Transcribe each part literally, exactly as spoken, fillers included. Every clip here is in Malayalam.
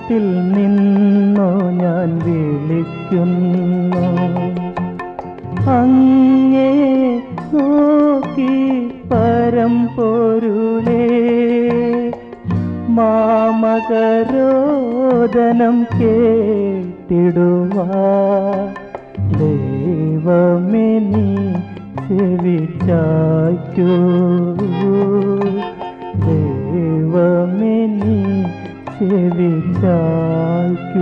ആഴത്തിൽ നിന്നോ ഞാൻ വിളിക്കുന്നു. അങ്ങേ നോക്കി പരമ്പൊരുളേ, മാമകരോദനം കേട്ടിടുവാൻ ദൈവമേ നീ ചെവിച്ചായ്ക്കൂ. ദൈവമേ നീ ചെവിച്ചായ്ക്കൂ.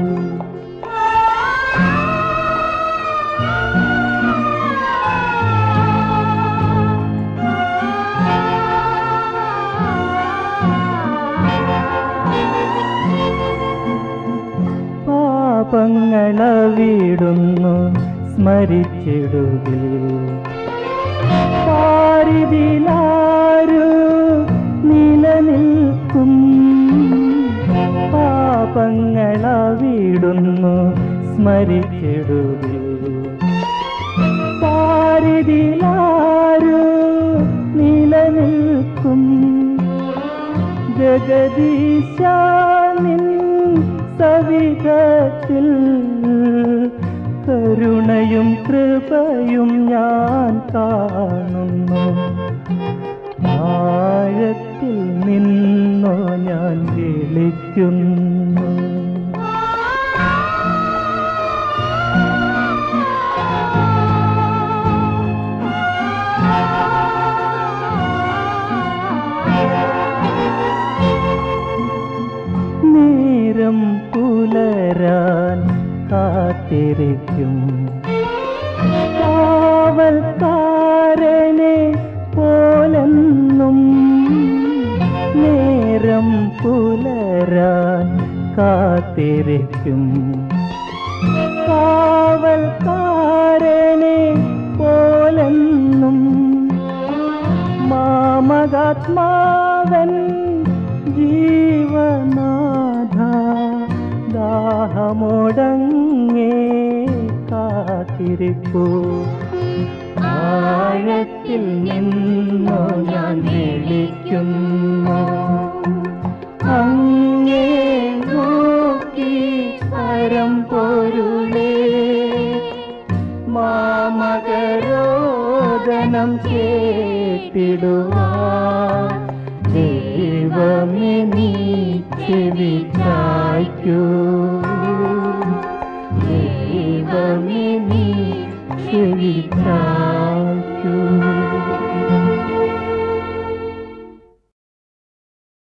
പാപങ്ങളവിടുന്നു സ്മരിച്ചിടുകിൽ, പാരിതിലാരു നിലനിൽക്കും. പാപങ്ങളവിടുന്നു സ്മരിച്ചിടുകിൽ, പാരിതിലാരു നിലനിൽക്കും. ജഗദീശ നിൻ സവിധത്തിൽ കരുണയും കൃപയും ഞാൻ കാണുന്നു. ആഴത്തിൽ നിന്നോ ഞാൻ വിളിക്കുന്നു. നേരം പുലരാൻ കാത്തിരിക്കും കാവൽക്കാരനെ പോലെന്നും. നേരം പുലരാൻ കാത്തിരിക്കും കാവൽക്കാരനെ പോലെന്നും. മാമകാത്മാവൻ ജീവനാഥ, ദാഹമോടങ്ങേ കാത്തിരിപ്പൂ. ആഴത്തിൽ നിന്നോ ഞാൻ വിളിക്കുന്നു. അങ്ങേ നോക്കി പരമ്പൊരുളേ, മാമകരോദനം കേട്ടിടുവാൻ ദൈവമേ നീ ചെവിച്ചായ്ക്കൂ. ദൈവമേ നീ ചെവിച്ചായ്ക്കൂ.